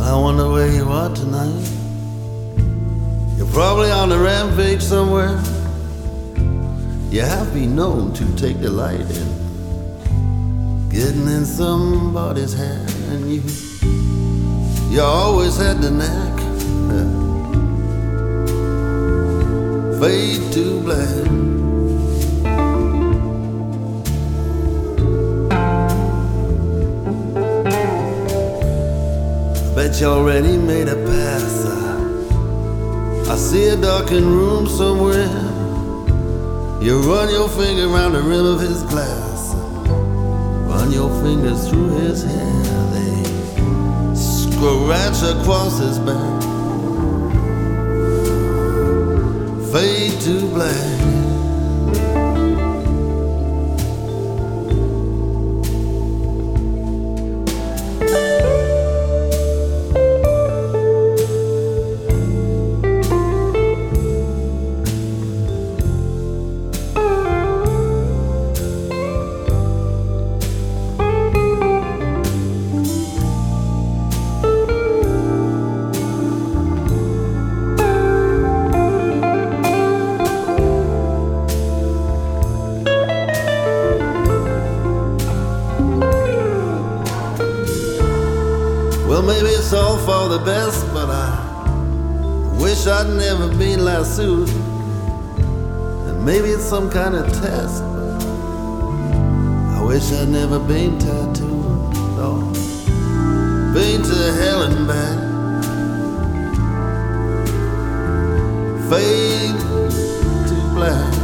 I wonder where you are tonight. You're probably on a rampage somewhere. You have been known to take delight in getting in somebody's hair, and you always had the knack. Fade to black. Bet you already made a pass. I see a darkened room somewhere. You run your finger around the rim of his glass, run your fingers through his hair. They scratch across his back. Fade to black. Well, maybe it's all for the best, but I wish I'd never been lassoed. And maybe it's some kind of test, but I wish I'd never been tattooed. Oh, been to hell and back. Fade to black.